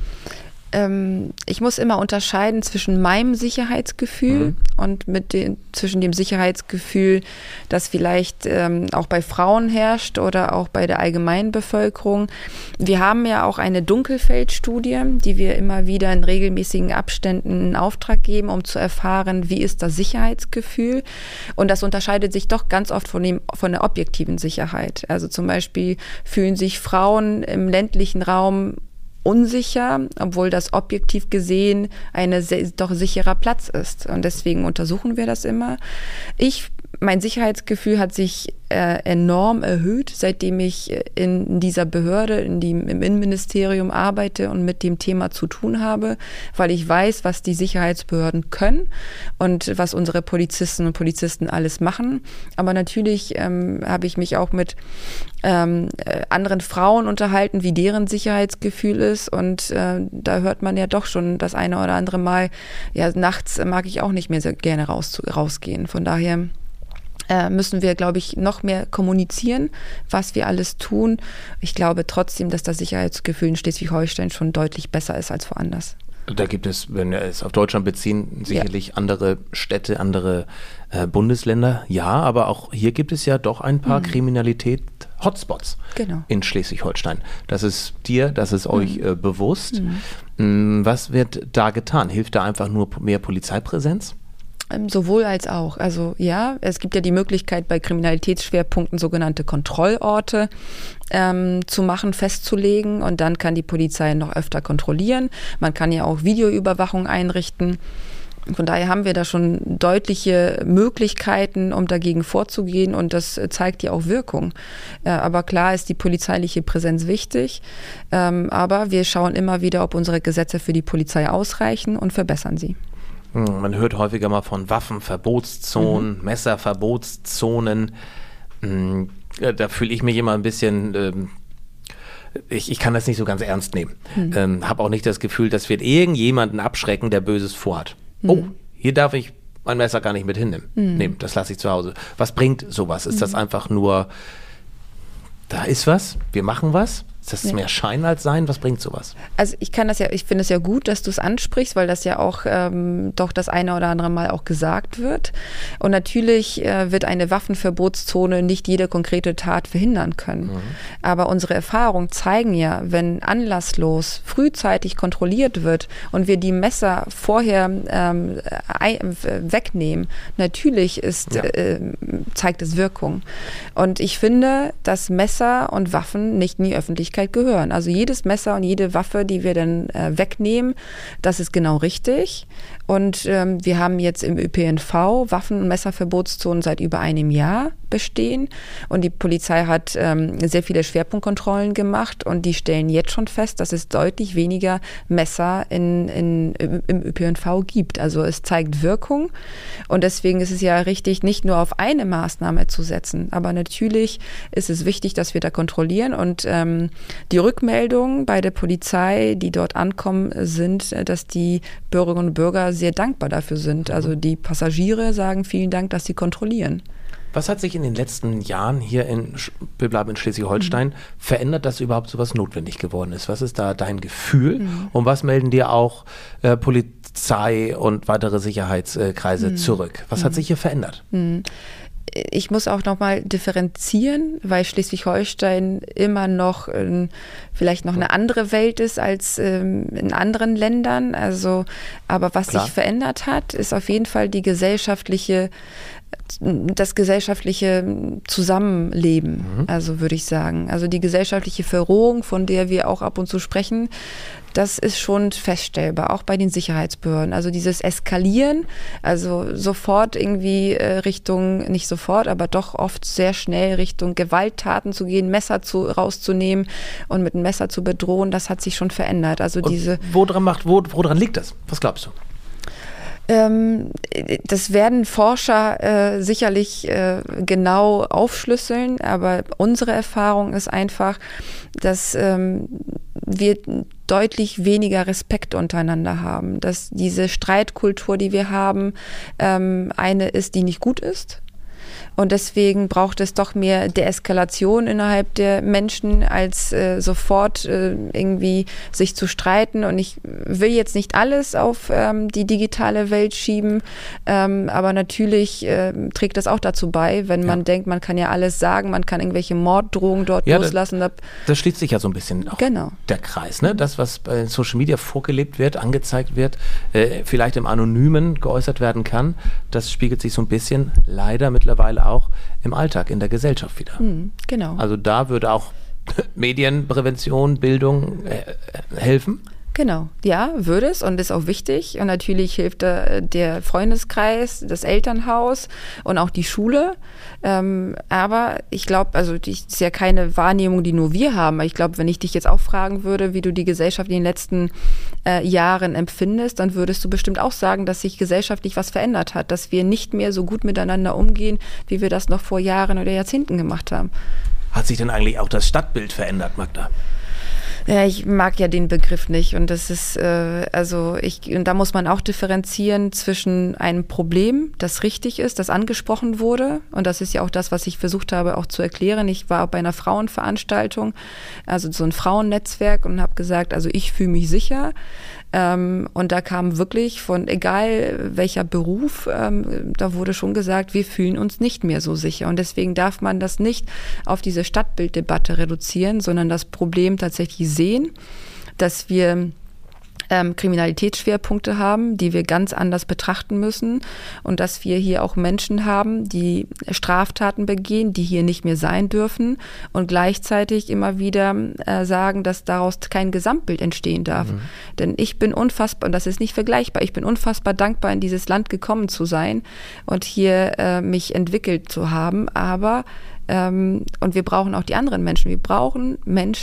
Ich muss immer unterscheiden zwischen meinem Sicherheitsgefühl und zwischen dem Sicherheitsgefühl, das vielleicht auch bei Frauen herrscht oder auch bei der allgemeinen Bevölkerung. Wir haben ja auch eine Dunkelfeldstudie, die wir immer wieder in regelmäßigen Abständen in Auftrag geben, um zu erfahren, wie ist das Sicherheitsgefühl. Und das unterscheidet sich doch ganz oft von der objektiven Sicherheit. Also zum Beispiel fühlen sich Frauen im ländlichen Raum unsicher, obwohl das objektiv gesehen ein doch sicherer Platz ist. Und deswegen untersuchen wir das immer. Mein Sicherheitsgefühl hat sich enorm erhöht, seitdem ich in dieser Behörde, im Innenministerium arbeite und mit dem Thema zu tun habe, weil ich weiß, was die Sicherheitsbehörden können und was unsere Polizistinnen und Polizisten alles machen. Aber natürlich habe ich mich auch mit anderen Frauen unterhalten, wie deren Sicherheitsgefühl ist. Und da hört man ja doch schon das eine oder andere Mal, ja, nachts mag ich auch nicht mehr sehr gerne rausgehen. Von daher müssen wir, glaube ich, noch mehr kommunizieren, was wir alles tun. Ich glaube trotzdem, dass das Sicherheitsgefühl in Schleswig-Holstein schon deutlich besser ist als woanders. Da gibt es, wenn wir es auf Deutschland beziehen, sicherlich andere Städte, andere Bundesländer. Ja, aber auch hier gibt es ja doch ein paar Kriminalität-Hotspots in Schleswig-Holstein. Das ist euch bewusst. Was wird da getan? Hilft da einfach nur mehr Polizeipräsenz? Sowohl als auch. Also ja, es gibt ja die Möglichkeit, bei Kriminalitätsschwerpunkten sogenannte Kontrollorte zu machen, festzulegen, und dann kann die Polizei noch öfter kontrollieren. Man kann ja auch Videoüberwachung einrichten. Von daher haben wir da schon deutliche Möglichkeiten, um dagegen vorzugehen, und das zeigt ja auch Wirkung. Aber klar ist die polizeiliche Präsenz wichtig, aber wir schauen immer wieder, ob unsere Gesetze für die Polizei ausreichen, und verbessern sie. Man hört häufiger mal von Waffenverbotszonen, Messerverbotszonen. Da fühle ich mich immer ein bisschen, ich kann das nicht so ganz ernst nehmen. Habe auch nicht das Gefühl, das wird irgendjemanden abschrecken, der Böses vorhat. Oh, hier darf ich mein Messer gar nicht mit hinnehmen. Nehmen, das lasse ich zu Hause. Was bringt sowas? Ist das einfach nur, da ist was, wir machen was? Ist das mehr Schein als Sein? Was bringt sowas? Also ich finde es ja gut, dass du es ansprichst, weil das ja auch doch das eine oder andere Mal auch gesagt wird. Und natürlich wird eine Waffenverbotszone nicht jede konkrete Tat verhindern können. Aber unsere Erfahrungen zeigen ja, wenn anlasslos frühzeitig kontrolliert wird und wir die Messer vorher wegnehmen, natürlich zeigt es Wirkung. Und ich finde, dass Messer und Waffen nicht in die Öffentlichkeit gehören. Also jedes Messer und jede Waffe, die wir dann wegnehmen, das ist genau richtig. Und wir haben jetzt im ÖPNV Waffen- und Messerverbotszonen seit über einem Jahr bestehen. Und die Polizei hat sehr viele Schwerpunktkontrollen gemacht, und die stellen jetzt schon fest, dass es deutlich weniger Messer im ÖPNV gibt. Also es zeigt Wirkung, und deswegen ist es ja richtig, nicht nur auf eine Maßnahme zu setzen. Aber natürlich ist es wichtig, dass wir da kontrollieren, und die Rückmeldungen bei der Polizei, die dort ankommen, sind, dass die Bürgerinnen und Bürger sehr dankbar dafür sind. Also die Passagiere sagen vielen Dank, dass sie kontrollieren. Was hat sich in den letzten Jahren hier wir bleiben in Schleswig-Holstein, verändert, dass überhaupt sowas notwendig geworden ist? Was ist da dein Gefühl? Und was melden dir auch Polizei und weitere Sicherheitskreise zurück? Was hat sich hier verändert? Ich muss auch nochmal differenzieren, weil Schleswig-Holstein immer noch vielleicht noch eine andere Welt ist als in anderen Ländern. Also, aber was sich verändert hat, ist auf jeden Fall das gesellschaftliche Zusammenleben, also würde ich sagen. Also die gesellschaftliche Verrohung, von der wir auch ab und zu sprechen, das ist schon feststellbar, auch bei den Sicherheitsbehörden. Also dieses Eskalieren, also sofort irgendwie nicht sofort, aber doch oft sehr schnell Richtung Gewalttaten zu gehen, Messer rauszunehmen und mit einem Messer zu bedrohen, das hat sich schon verändert. Also woran liegt das? Was glaubst du? Das werden Forscher sicherlich genau aufschlüsseln, aber unsere Erfahrung ist einfach, dass wir deutlich weniger Respekt untereinander haben, dass diese Streitkultur, die wir haben, eine ist, die nicht gut ist. Und deswegen braucht es doch mehr Deeskalation innerhalb der Menschen, als sofort irgendwie sich zu streiten. Und ich will jetzt nicht alles auf die digitale Welt schieben, aber natürlich trägt das auch dazu bei, wenn man denkt, man kann ja alles sagen, man kann irgendwelche Morddrohungen dort loslassen. Das schließt sich ja so ein bisschen auch der Kreis. Ne? Das, was bei Social Media vorgelebt wird, angezeigt wird, vielleicht im Anonymen geäußert werden kann, das spiegelt sich so ein bisschen leider mittlerweile auch im Alltag, in der Gesellschaft wieder. Genau. Also da würde auch Medienprävention, Bildung helfen? Genau, ja, würde es und ist auch wichtig. Und natürlich hilft der Freundeskreis, das Elternhaus und auch die Schule. Aber ich glaube, also das ist ja keine Wahrnehmung, die nur wir haben. Ich glaube, wenn ich dich jetzt auch fragen würde, wie du die Gesellschaft in den letzten Jahren empfindest, dann würdest du bestimmt auch sagen, dass sich gesellschaftlich was verändert hat, dass wir nicht mehr so gut miteinander umgehen, wie wir das noch vor Jahren oder Jahrzehnten gemacht haben. Hat sich denn eigentlich auch das Stadtbild verändert, Magda? Ja, ich mag ja den Begriff nicht und das ist, und da muss man auch differenzieren zwischen einem Problem, das richtig ist, das angesprochen wurde und das ist ja auch das, was ich versucht habe auch zu erklären. Ich war bei einer Frauenveranstaltung, also so ein Frauennetzwerk und habe gesagt, also ich fühle mich sicher. Und da kam wirklich von egal welcher Beruf, da wurde schon gesagt, wir fühlen uns nicht mehr so sicher. Und deswegen darf man das nicht auf diese Stadtbilddebatte reduzieren, sondern das Problem tatsächlich sehen, dass wir Kriminalitätsschwerpunkte haben, die wir ganz anders betrachten müssen und dass wir hier auch Menschen haben, die Straftaten begehen, die hier nicht mehr sein dürfen und gleichzeitig immer wieder sagen, dass daraus kein Gesamtbild entstehen darf. Denn ich bin unfassbar, und das ist nicht vergleichbar, ich bin unfassbar dankbar, in dieses Land gekommen zu sein und hier mich entwickelt zu haben, aber und wir brauchen auch die anderen Menschen. Wir brauchen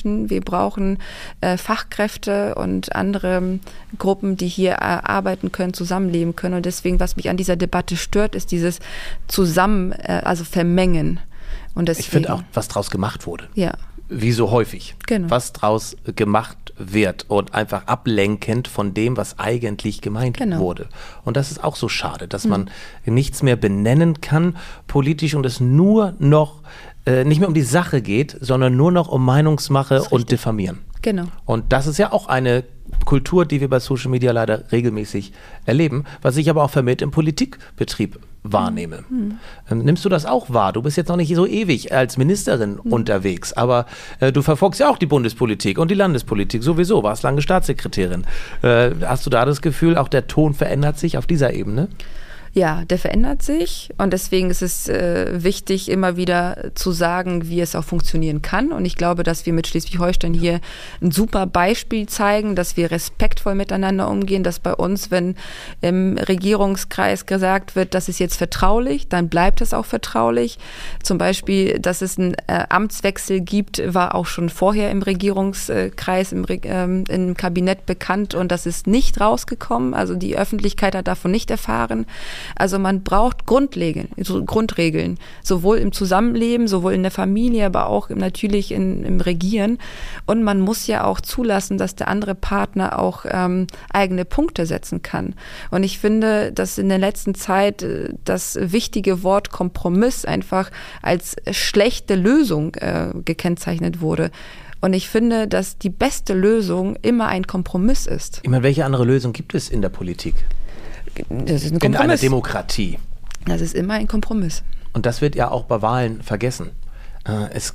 Fachkräfte und andere Gruppen, die hier arbeiten können, zusammenleben können. Und deswegen, was mich an dieser Debatte stört, ist dieses Vermengen. Und deswegen, ich finde auch, was draus gemacht wurde. Ja. Wie so häufig. Genau. Was draus gemacht wird und einfach ablenkend von dem, was eigentlich gemeint wurde. Und das ist auch so schade, dass man nichts mehr benennen kann politisch und es nur noch nicht mehr um die Sache geht, sondern nur noch um Meinungsmache und Diffamieren. Genau. Und das ist ja auch eine Kultur, die wir bei Social Media leider regelmäßig erleben, was ich aber auch vermehrt im Politikbetrieb wahrnehme. Nimmst du das auch wahr? Du bist jetzt noch nicht so ewig als Ministerin unterwegs, aber du verfolgst ja auch die Bundespolitik und die Landespolitik sowieso, warst lange Staatssekretärin. Hast du da das Gefühl, auch der Ton verändert sich auf dieser Ebene? Ja, der verändert sich und deswegen ist es wichtig, immer wieder zu sagen, wie es auch funktionieren kann. Und ich glaube, dass wir mit Schleswig-Holstein hier ein super Beispiel zeigen, dass wir respektvoll miteinander umgehen, dass bei uns, wenn im Regierungskreis gesagt wird, das ist jetzt vertraulich, dann bleibt es auch vertraulich. Zum Beispiel, dass es einen Amtswechsel gibt, war auch schon vorher im Regierungskreis, im Kabinett bekannt und das ist nicht rausgekommen. Also die Öffentlichkeit hat davon nicht erfahren. Also man braucht Grundregeln, sowohl im Zusammenleben, sowohl in der Familie, aber auch natürlich im Regieren. Und man muss ja auch zulassen, dass der andere Partner auch eigene Punkte setzen kann. Und ich finde, dass in der letzten Zeit das wichtige Wort Kompromiss einfach als schlechte Lösung gekennzeichnet wurde. Und ich finde, dass die beste Lösung immer ein Kompromiss ist. Ich meine, welche andere Lösung gibt es in der Politik? Das ist ein Kompromiss. In einer Demokratie. Das ist immer ein Kompromiss. Und das wird ja auch bei Wahlen vergessen. Es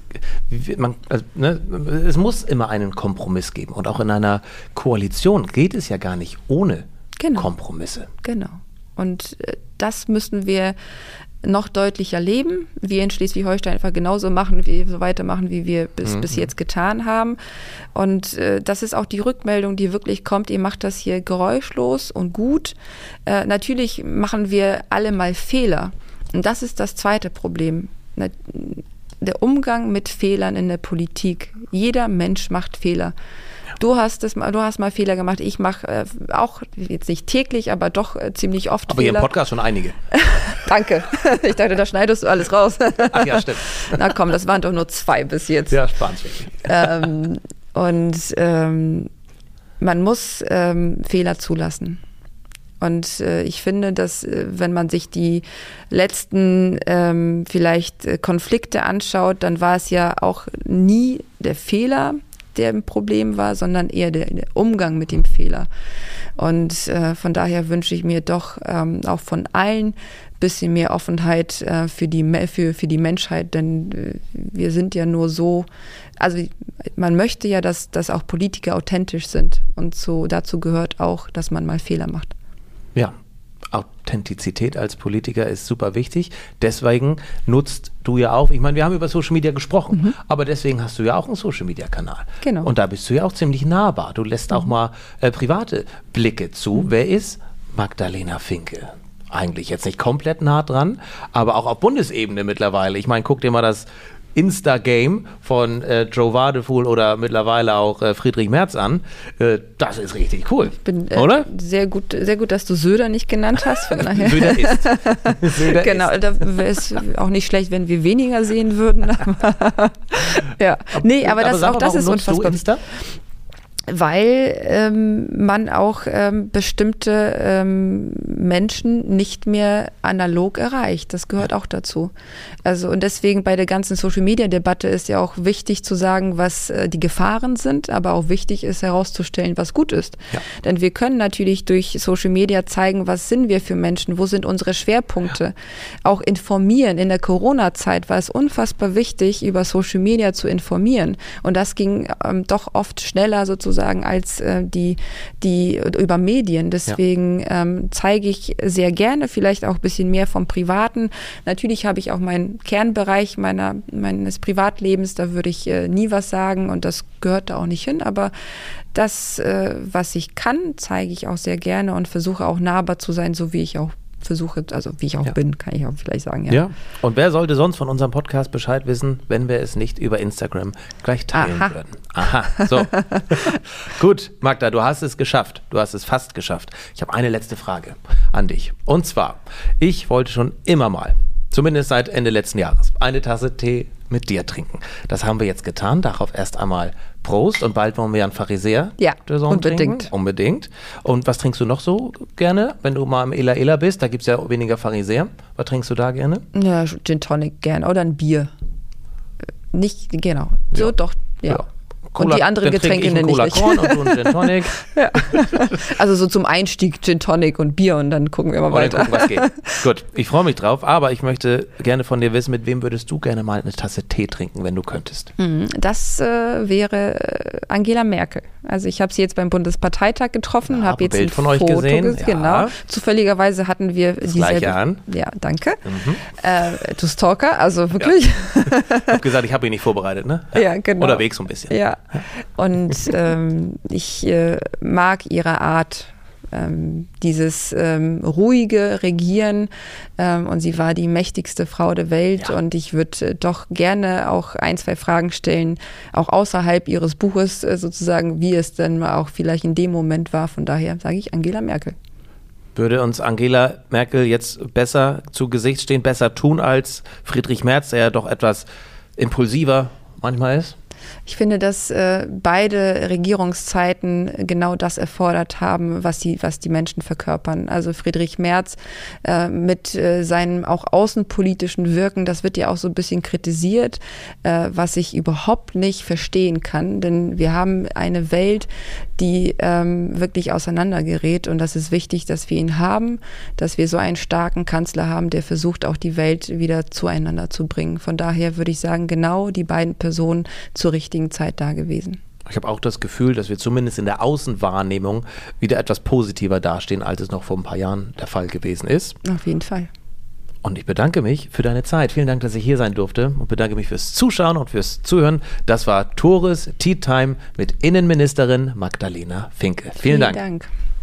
muss immer einen Kompromiss geben. Und auch in einer Koalition geht es ja gar nicht ohne Kompromisse. Genau. Und das müssen wir noch deutlicher leben. Wir in Schleswig-Holstein einfach genauso weitermachen, wie wir bis jetzt getan haben. Und das ist auch die Rückmeldung, die wirklich kommt. Ihr macht das hier geräuschlos und gut. Natürlich machen wir alle mal Fehler. Und das ist das zweite Problem. Der Umgang mit Fehlern in der Politik. Jeder Mensch macht Fehler. Du hast mal Fehler gemacht. Ich mache auch jetzt nicht täglich, aber doch ziemlich oft aber Fehler. Aber hier im Podcast schon einige. Danke. Ich dachte, da schneidest du alles raus. Ach ja, stimmt. Na komm, das waren doch nur 2 bis jetzt. Ja, spannend wirklich. Man muss Fehler zulassen. Und ich finde, dass wenn man sich die letzten vielleicht Konflikte anschaut, dann war es ja auch nie der Fehler, der ein Problem war, sondern eher der Umgang mit dem Fehler. Und von daher wünsche ich mir doch auch von allen ein bisschen mehr Offenheit für die Menschheit, denn wir sind ja nur so, also man möchte ja, dass auch Politiker authentisch sind und dazu gehört auch, dass man mal Fehler macht. Ja, Authentizität als Politiker ist super wichtig. Deswegen nutzt du ja auch, ich meine, wir haben über Social Media gesprochen, aber deswegen hast du ja auch einen Social Media Kanal. Genau. Und da bist du ja auch ziemlich nahbar. Du lässt auch mal private Blicke zu. Wer ist Magdalena Finke? Eigentlich jetzt nicht komplett nah dran, aber auch auf Bundesebene mittlerweile. Ich meine, guck dir mal das Insta-Game von Joe Wadefuhl oder mittlerweile auch Friedrich Merz an. Das ist richtig cool, oder? Sehr gut, dass du Söder nicht genannt hast. Von daher. Söder ist. Söder genau, ist. da wäre es auch nicht schlecht, wenn wir weniger sehen würden. Ja. Nee, aber das ist unfassbar. Insta? Weil man auch bestimmte Menschen nicht mehr analog erreicht. Das gehört auch dazu. Also und deswegen bei der ganzen Social-Media-Debatte ist ja auch wichtig zu sagen, was die Gefahren sind, aber auch wichtig ist herauszustellen, was gut ist. Ja. Denn wir können natürlich durch Social-Media zeigen, was sind wir für Menschen, wo sind unsere Schwerpunkte. Ja. Auch informieren. In der Corona-Zeit war es unfassbar wichtig, über Social-Media zu informieren. Und das ging doch oft schneller sozusagen als die über Medien. Deswegen zeige ich sehr gerne vielleicht auch ein bisschen mehr vom Privaten. Natürlich habe ich auch meinen Kernbereich meines Privatlebens, da würde ich nie was sagen und das gehört da auch nicht hin, aber das, was ich kann, zeige ich auch sehr gerne und versuche auch nahbar zu sein, so wie ich auch bin, kann ich auch vielleicht sagen. Ja. Und wer sollte sonst von unserem Podcast Bescheid wissen, wenn wir es nicht über Instagram gleich teilen würden? Aha, so. Gut, Magda, du hast es geschafft. Du hast es fast geschafft. Ich habe eine letzte Frage an dich. Und zwar, ich wollte schon immer mal, zumindest seit Ende letzten Jahres, eine Tasse Tee mit dir trinken. Das haben wir jetzt getan. Darauf erst einmal Prost und bald wollen wir einen Pharisäer. Ja, unbedingt. Trinken. Unbedingt. Und was trinkst du noch so gerne, wenn du mal im Ela Ela bist? Da gibt es ja weniger Pharisäer. Was trinkst du da gerne? Ja, Gin Tonic gerne oder ein Bier. Nicht, genau. So, doch, ja. Cola, und die anderen Getränke nenne ich nicht. Und du einen Gin Tonic. Ja. Also so zum Einstieg Gin Tonic und Bier und dann gucken wir mal weiter. Gucken, was geht. Gut, ich freue mich drauf, aber ich möchte gerne von dir wissen, mit wem würdest du gerne mal eine Tasse Tee trinken, wenn du könntest? Das wäre Angela Merkel. Also ich habe sie jetzt beim Bundesparteitag getroffen, habe jetzt ein Bild von euch gesehen. Genau. Zufälligerweise hatten wir dieselbe. An. Ja, danke. Du Stalker, also wirklich. Ja. Ich habe gesagt, ich habe ihn nicht vorbereitet, ne? Ja, genau. Oder Weg so ein bisschen. Ja. Und ich mag ihre Art, dieses ruhige Regieren und sie war die mächtigste Frau der Welt und ich würde doch gerne auch 1, 2 Fragen stellen, auch außerhalb ihres Buches sozusagen, wie es denn auch vielleicht in dem Moment war. Von daher sage ich Angela Merkel. Würde uns Angela Merkel jetzt besser zu Gesicht stehen, besser tun als Friedrich Merz, der ja doch etwas impulsiver manchmal ist? Ich finde, dass beide Regierungszeiten genau das erfordert haben, was die Menschen verkörpern. Also Friedrich Merz mit seinem auch außenpolitischen Wirken, das wird ja auch so ein bisschen kritisiert, was ich überhaupt nicht verstehen kann. Denn wir haben eine Welt, die wirklich auseinandergerät und das ist wichtig, dass wir ihn haben, dass wir so einen starken Kanzler haben, der versucht, auch die Welt wieder zueinander zu bringen. Von daher würde ich sagen, genau die beiden Personen zur richtigen Zeit da gewesen. Ich habe auch das Gefühl, dass wir zumindest in der Außenwahrnehmung wieder etwas positiver dastehen, als es noch vor ein paar Jahren der Fall gewesen ist. Auf jeden Fall. Und ich bedanke mich für deine Zeit. Vielen Dank, dass ich hier sein durfte und bedanke mich fürs Zuschauen und fürs Zuhören. Das war Tores Tea Time mit Innenministerin Magdalena Finke. Vielen Dank.